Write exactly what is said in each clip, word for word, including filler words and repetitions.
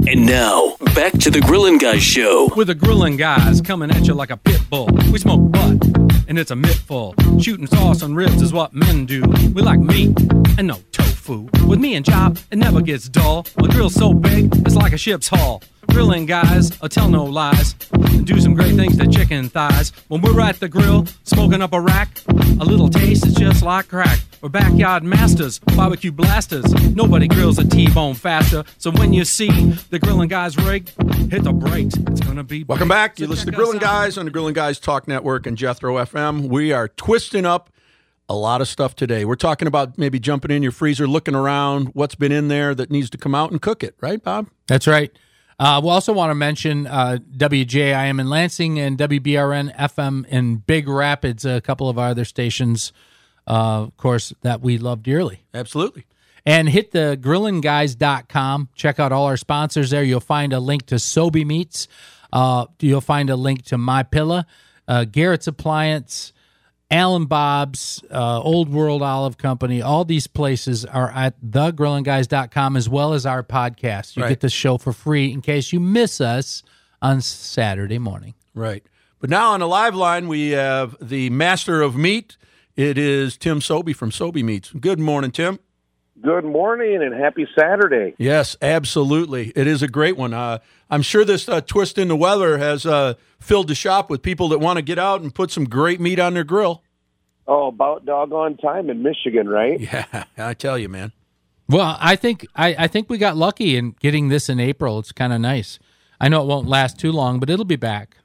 And now, back to the Grillin' Guys show. With the Grillin' Guys coming at you like a pit bull. We smoke butt, and it's a mittful. Shooting sauce on ribs is what men do. We like meat and no tofu. With me and Chop, it never gets dull. A grill's so big, it's like a ship's hull. Grillin' Guys, I'll tell no lies, and do some great things to chicken thighs. When we're at the grill, smoking up a rack, a little taste is just like crack. We're backyard masters, barbecue blasters. Nobody grills a T-bone faster. So when you see the Grillin' Guys rig, hit the brakes. It's gonna be big. Welcome back. So You listen to check us Grillin' out. Guys on the Grillin' Guys Talk Network and Jethro F M. We are twisting up a lot of stuff today. We're talking about maybe jumping in your freezer, looking around, what's been in there that needs to come out and cook it. Right, Bob? That's right. Uh, we also want to mention uh, W J I M in Lansing and W B R N F M in Big Rapids, a couple of our other stations, uh, of course, that we love dearly. Absolutely. And hit the grillin guys dot com. Check out all our sponsors there. You'll find a link to Sobe Meats. Uh, you'll find a link to My Pilla, uh, Garrett's Appliance, Alan Bob's, uh, Old World Olive Company. All these places are at the grillin guys dot com, as well as our podcast. You Right. get the show for free in case you miss us on Saturday morning. Right. But now on the live line, we have the master of meat. It is Tim Sobe from Sobe Meats. Good morning, Tim. Good morning and happy Saturday. Yes, absolutely. It is a great one. Uh, I'm sure this uh, twist in the weather has uh, filled the shop with people that want to get out and put some great meat on their grill. Oh, about doggone time in Michigan, right? Yeah, I tell you, man. Well, I think I, I think we got lucky in getting this in April. It's kind of nice. I know it won't last too long, but it'll be back.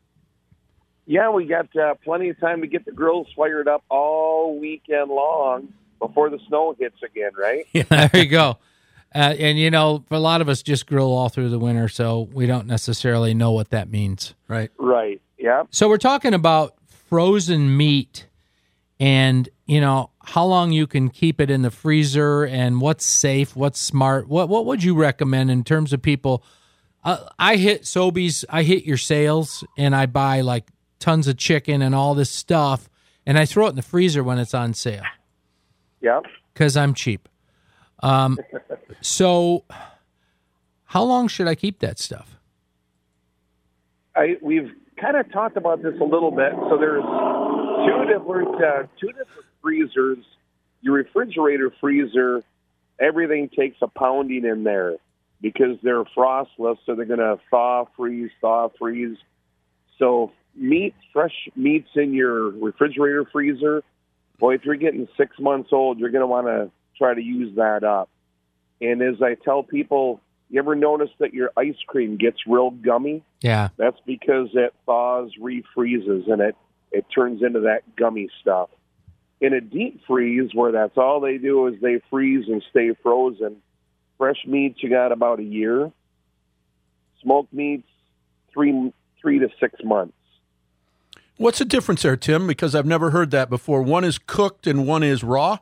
Yeah, we got uh, plenty of time to get the grills fired up all weekend long before the snow hits again, right? There you go. Uh, and, you know, for a lot of us just grill all through the winter, so we don't necessarily know what that means. Right. Right, yeah. So we're talking about frozen meat and, you know, how long you can keep it in the freezer and what's safe, what's smart. What what would you recommend in terms of people? Uh, I hit Sobeys, I hit your sales, and I buy, like, tons of chicken and all this stuff, and I throw it in the freezer when it's on sale. Yeah. Because I'm cheap. Um, so how long should I keep that stuff? I, we've kind of talked about this a little bit. So there's two different uh, two different freezers. Your refrigerator freezer, everything takes a pounding in there because they're frostless, so they're going to thaw, freeze, thaw, freeze. So meat, fresh meats in your refrigerator freezer, boy, if you're getting six months old, you're going to want to try to use that up. And as I tell people, you ever notice that your ice cream gets real gummy? Yeah. That's because it thaws, refreezes, and it, it turns into that gummy stuff. In a deep freeze, where that's all they do is they freeze and stay frozen, fresh meats, you got about a year. Smoked meats, three, three to six months. What's the difference there, Tim? Because I've never heard that before. One is cooked and one is raw?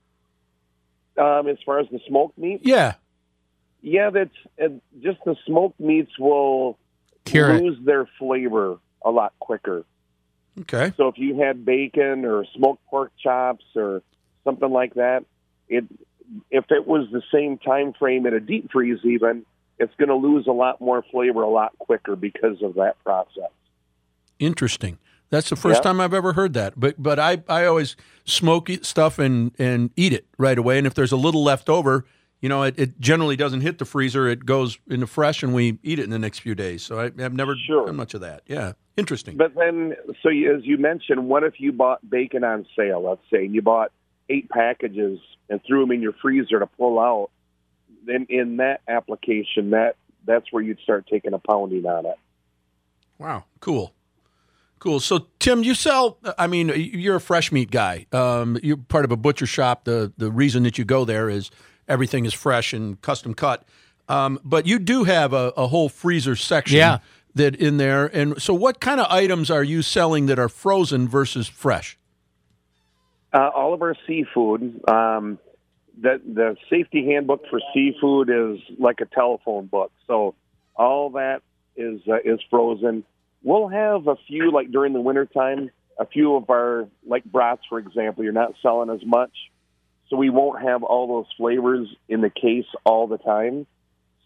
Um, as far as the smoked meat? Yeah. Yeah, that's uh, just the smoked meats will Cure it. lose their flavor a lot quicker. Okay. So if you had bacon or smoked pork chops or something like that, it if it was the same time frame in a deep freeze even, it's going to lose a lot more flavor a lot quicker because of that process. Interesting. That's the first Yeah. time I've ever heard that. But but I, I always smoke it- stuff and, and eat it right away. And if there's a little left over, you know, it, it generally doesn't hit the freezer. It goes into fresh and we eat it in the next few days. So I, I've never Sure. done much of that. Yeah. Interesting. But then, so you, as you mentioned, what if you bought bacon on sale, let's say, and you bought eight packages and threw them in your freezer to pull out? Then in that application, that that's where you'd start taking a pounding on it. Wow. Cool. Cool. So, Tim, you sell, I mean, you're a fresh meat guy. Um, you're part of a butcher shop. The, the reason that you go there is everything is fresh and custom cut. Um, but you do have a, a whole freezer section Yeah. that in there. And so what kind of items are you selling that are frozen versus fresh? Uh, all of our seafood, um, the, the safety handbook for seafood is like a telephone book. So all that is uh, is frozen. We'll have a few, like during the wintertime, a few of our, like brats, for example, you're not selling as much. So we won't have all those flavors in the case all the time.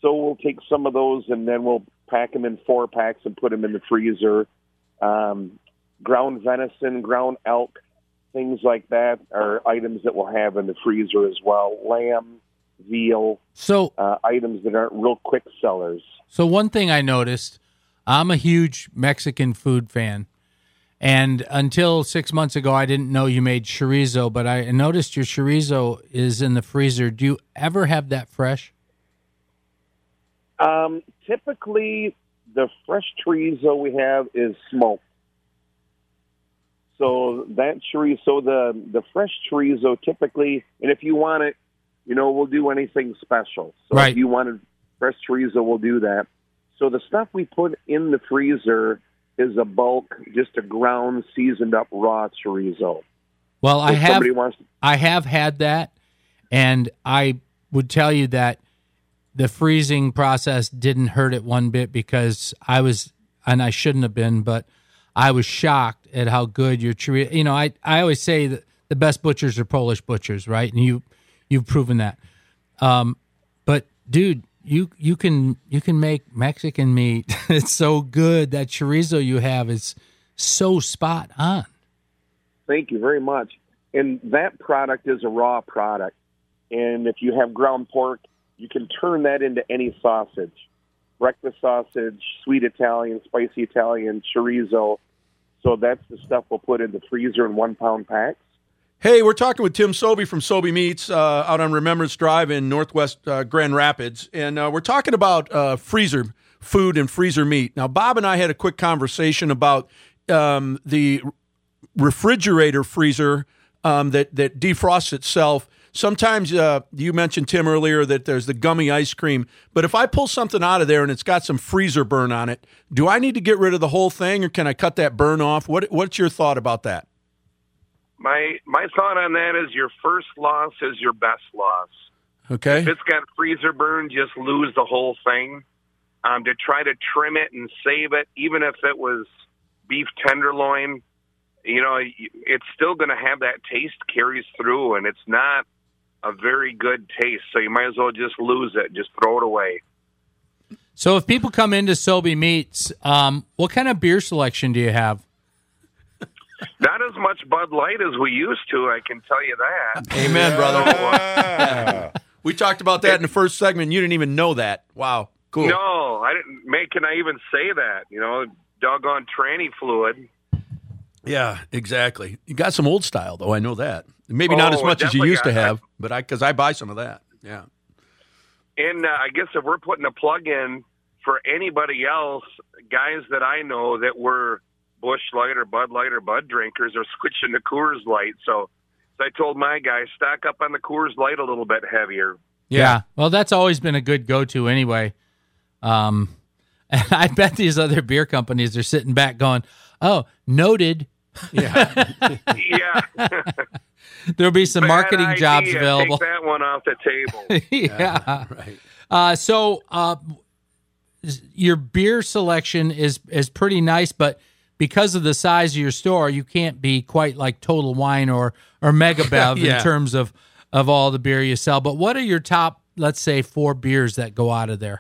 So we'll take some of those and then we'll pack them in four packs and put them in the freezer. Um, ground venison, ground elk, things like that are items that we'll have in the freezer as well. Lamb, veal, So, uh, items that aren't real quick sellers. so one thing I noticed, I'm a huge Mexican food fan. And until six months ago, I didn't know you made chorizo, but I noticed your chorizo is in the freezer. Do you ever have that fresh? Um, typically, the fresh chorizo we have is smoked. So that chorizo, the the fresh chorizo, typically, and if you want it, you know, we'll do anything special. So Right. if you wanted fresh chorizo, we'll do that. So the stuff we put in the freezer is a bulk, just a ground, seasoned up raw chorizo. Well, I If have somebody wants to, I have had that, and I would tell you that the freezing process didn't hurt it one bit because I was, and I shouldn't have been, but I was shocked at how good your chorizo. You know, I, I always say that the best butchers are Polish butchers, right? And you you've proven that. Um, but dude, you you can you can make Mexican meat. It's so good. That chorizo you have is so spot on. Thank you very much. And that product is a raw product. And if you have ground pork, you can turn that into any sausage. Breakfast sausage, sweet Italian, spicy Italian, chorizo. So that's the stuff we'll put in the freezer in one-pound packs. Hey, we're talking with Tim Sobey from Sobey Meats uh, out on Remembrance Drive in Northwest uh, Grand Rapids. And uh, we're talking about uh, freezer food and freezer meat. Now, Bob and I had a quick conversation about um, the refrigerator freezer um, that, that defrosts itself. Sometimes uh, you mentioned, Tim, earlier that there's the gummy ice cream. But if I pull something out of there and it's got some freezer burn on it, do I need to get rid of the whole thing or can I cut that burn off? What What's your thought about that? My my thought on that is your first loss is your best loss. Okay. If it's got freezer burn, just lose the whole thing. Um, to try to trim it and save it, even if it was beef tenderloin, you know, it's still going to have that taste carries through, and it's not a very good taste. So you might as well just lose it, just throw it away. So if people come into Sobey Meats, um, what kind of beer selection do you have? Not as much Bud Light as we used to, I can tell you that. Amen, brother. Yeah. We talked about that in the first segment. You didn't even know that. Wow. Cool. No, I didn't. Make, can I even say that? You know, doggone tranny fluid. Yeah, exactly. You got some old style, though. I know that. Maybe not Oh, as much as you definitely used to got- have, but I because I buy some of that. Yeah. And uh, I guess if we're putting a plug in for anybody else, guys that I know that were Busch Light or Bud Light or Bud drinkers are switching to Coors Light. So, so I told my guys, stock up on the Coors Light a little bit heavier. Yeah. Well, that's always been a good go-to anyway. Um, and I bet these other beer companies are sitting back going, "Oh, noted." Yeah. Yeah. There'll be some Bad marketing idea. jobs available. Take that one off the table. yeah. Right. Uh, so uh, your beer selection is is pretty nice, but because of the size of your store, you can't be quite like Total Wine or or Mega Bev Yeah. in terms of of all the beer you sell. But what are your top, let's say, four beers that go out of there?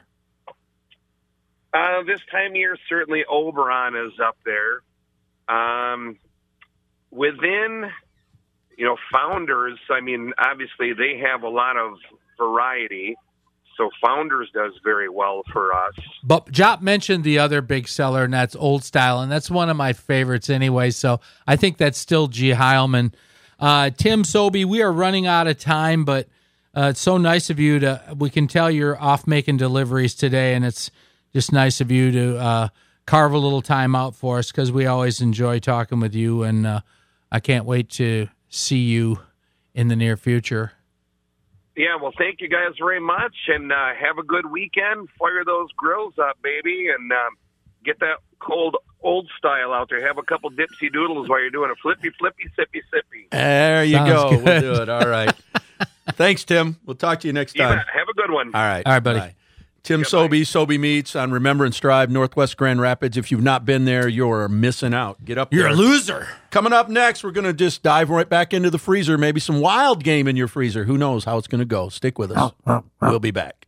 Uh, this time of year, certainly Oberon is up there. Um, within, you know, Founders, I mean, obviously they have a lot of variety. So Founders does very well for us. But Jop mentioned the other big seller, and that's Old Style, and that's one of my favorites anyway. So I think that's still G. Heilman. Uh, Tim Sobey, we are running out of time, but uh, it's so nice of you to. We can tell you're off making deliveries today, and it's just nice of you to uh, carve a little time out for us because we always enjoy talking with you, and uh, I can't wait to see you in the near future. Yeah, well, thank you guys very much, and uh, have a good weekend. Fire those grills up, baby, and um, get that cold Old Style out there. Have a couple dipsy doodles while you're doing a flippy, flippy, sippy, sippy. There you Sounds go. good. We'll do it. All right. Thanks, Tim. We'll talk to you next You time. bet. Have a good one. All right. All right, buddy. Bye. Tim Goodbye. Sobey, Sobey Meats on Remembrance Drive, Northwest Grand Rapids. If you've not been there, you're missing out. Get up there. loser. Coming up next, we're going to just dive right back into the freezer. Maybe some wild game in your freezer. Who knows how it's going to go. Stick with us. We'll be back.